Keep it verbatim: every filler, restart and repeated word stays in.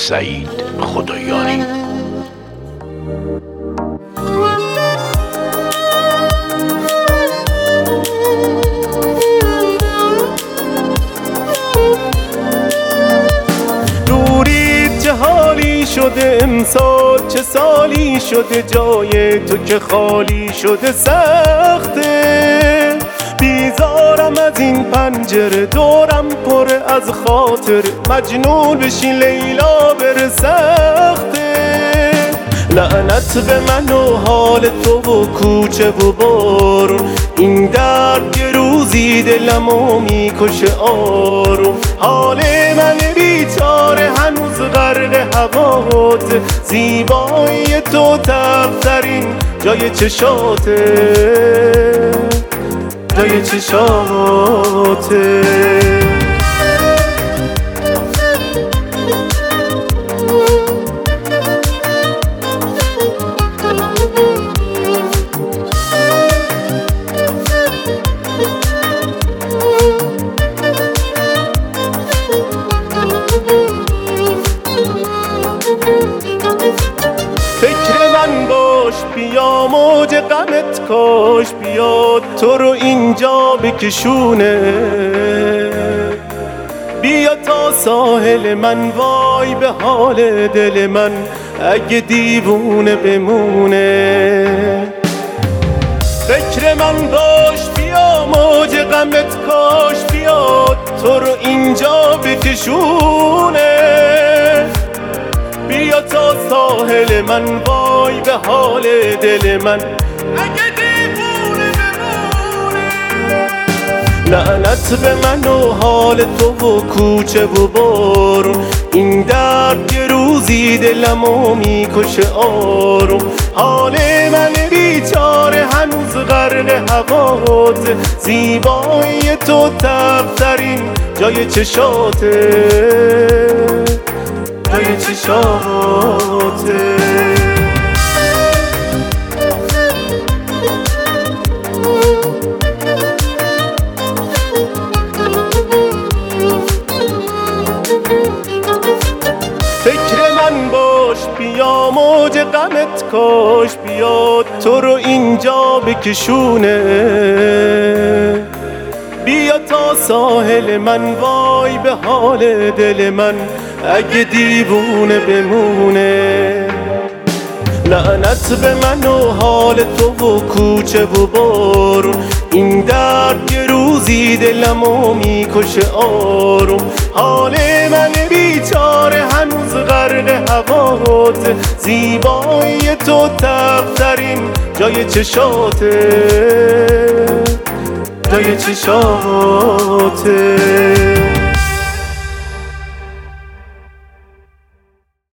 سعید خدایاری. دورید چه حالی شده امسال، چه سالی شده جای تو که خالی شده سخته. بیزارم از این پنجره، دورم پر از خاطر، مجنون بشی لیلا بره سخته. لعنت به من و حال تو و کوچه و بارون، این درد یه روزی دلمو میکشه آروم. حال من بیچاره هنوز غرق هوات، زیبایی تو تفترین جای چشاته، جای چشاته. فکر من باش بیا موج غمت کاش بیاد تو رو اینجا بکشونه. بیا تا ساحل من وای به حال دل من اگه دیوونه بمونه. فکر من باش بیا موج غمت کاش بیاد تو رو اینجا بکشونه. بیا تا ساحل من وای به حال دل من اگه دیوونه بمونه. لعنت به من و حال تو و کوچه و بارون، این درد یه روزی دلمو میکشه آروم. حال من بیچاره هنوز غرق هوات، زیبایی تو تفترین جای چشاته، جای چشاته. فکر من باش بیا موج غمت کاش بیاد تو رو اینجا بکشونه. بیا تا ساحل من وای به حال دل من اگه دیوونه بمونه. لعنت به من و حال تو و کوچه و بارون، این درد یه روزی دلمو میکشه آروم. حال من بیچاره هنوز غرق هوات، زیبایی تو تفترین جای چشاته، جای چشاته.